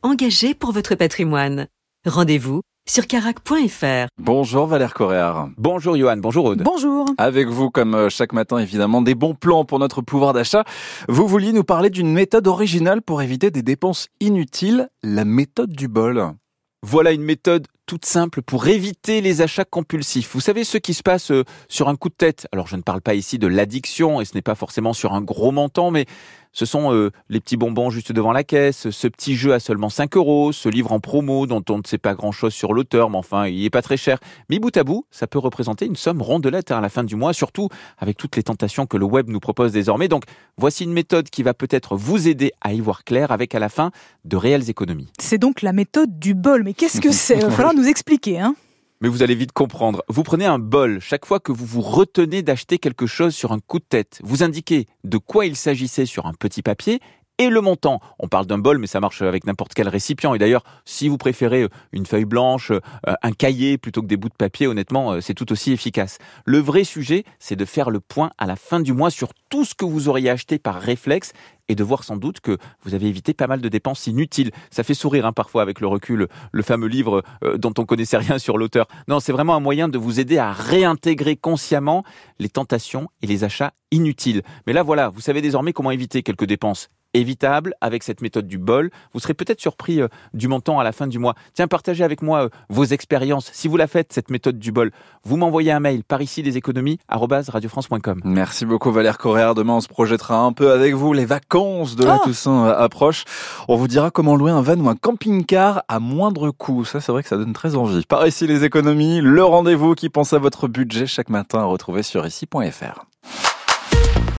engagé pour votre patrimoine. Rendez-vous sur carac.fr. Bonjour Valère Coréard. Bonjour Johan, bonjour Aude. Bonjour. Avec vous, comme chaque matin évidemment, des bons plans pour notre pouvoir d'achat. Vous vouliez nous parler d'une méthode originale pour éviter des dépenses inutiles, la méthode du bol. Voilà une méthode toute simple pour éviter les achats compulsifs. Vous savez, ceux qui se passent sur un coup de tête. Alors je ne parle pas ici de l'addiction et ce n'est pas forcément sur un gros montant, mais ce sont les petits bonbons juste devant la caisse, ce petit jeu à seulement 5 €, ce livre en promo dont on ne sait pas grand-chose sur l'auteur, mais enfin, il est pas très cher. Mais bout à bout, ça peut représenter une somme rondelette à la fin du mois, surtout avec toutes les tentations que le web nous propose désormais. Donc, voici une méthode qui va peut-être vous aider à y voir clair avec à la fin de réelles économies. C'est donc la méthode du bol. Mais qu'est-ce que c'est ? Il va falloir nous expliquer, hein. Mais vous allez vite comprendre. Vous prenez un bol chaque fois que vous vous retenez d'acheter quelque chose sur un coup de tête. Vous indiquez de quoi il s'agissait sur un petit papier et le montant. On parle d'un bol, mais ça marche avec n'importe quel récipient. Et d'ailleurs, si vous préférez une feuille blanche, un cahier plutôt que des bouts de papier, honnêtement, c'est tout aussi efficace. Le vrai sujet, c'est de faire le point à la fin du mois sur tout ce que vous auriez acheté par réflexe et de voir sans doute que vous avez évité pas mal de dépenses inutiles. Ça fait sourire parfois avec le recul, le fameux livre dont on connaissait rien sur l'auteur. Non, c'est vraiment un moyen de vous aider à réintégrer consciemment les tentations et les achats inutiles. Mais là, voilà, vous savez désormais comment éviter quelques dépenses évitables avec cette méthode du bol. Vous serez peut-être surpris du montant à la fin du mois. Tiens, partagez avec moi vos expériences. Si vous la faites, cette méthode du bol, vous m'envoyez un mail par ici leséconomies@radiofrance.com. Merci beaucoup Valère Coréard. Demain, on se projettera un peu avec vous. Les vacances de la Toussaint approchent. On vous dira comment louer un van ou un camping-car à moindre coût. Ça, c'est vrai que ça donne très envie. Par ici les économies, le rendez-vous qui pense à votre budget chaque matin à retrouver sur ici.fr.